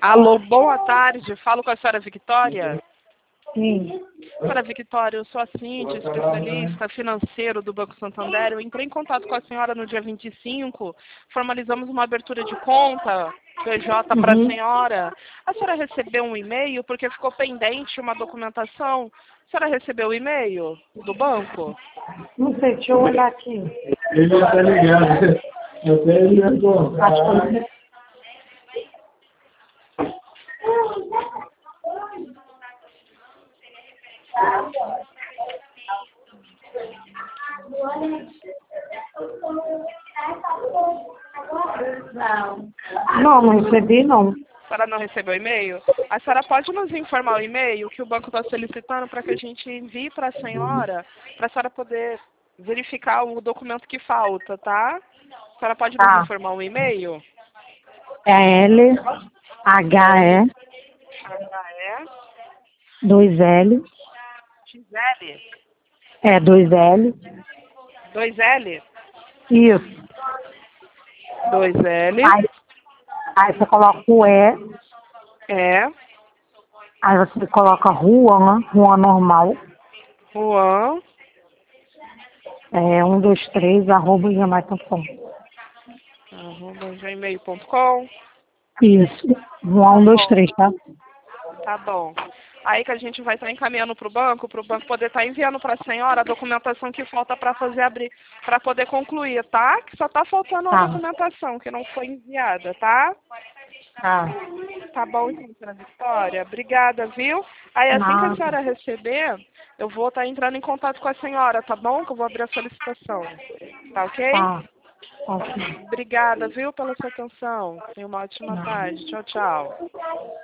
Alô, boa tarde. Falo com a senhora Victória. Sim. Senhora Victória, eu sou a Cíntia, especialista financeiro do Banco Santander. Eu entrei em contato com a senhora no dia 25, formalizamos uma abertura de conta, PJ para a senhora. A senhora recebeu um e-mail porque ficou pendente uma documentação. A senhora recebeu o e-mail do banco? Não sei, deixa eu olhar aqui. Ele já tá ligado. Até ele ligou. Acho que eu... Não recebi, não. A senhora não recebeu e-mail? A senhora pode nos informar o e-mail que o banco está solicitando para que a gente envie para a senhora poder verificar o documento que falta, tá? A senhora pode nos informar o e-mail? É L, H, E, HE, 2 L, XL, 2 L, 2L, isso. 2L, Aí você coloca o E, aí você coloca Juan normal, Juan, 123, @gmail.com. @gmail.com. Isso, Juan 123, tá? Tá bom. Aí que a gente vai estar encaminhando para o banco poder estar enviando para a senhora a documentação que falta para fazer abrir, para poder concluir, tá? Que só tá faltando a documentação que não foi enviada, tá? Tá bom, então, senhora Victória. Obrigada, viu? Aí assim que a senhora receber, eu vou estar entrando em contato com a senhora, tá bom? Que eu vou abrir a solicitação. Tá ok? Ok. Obrigada, viu, pela sua atenção. Tenha uma ótima tarde. Tchau, tchau.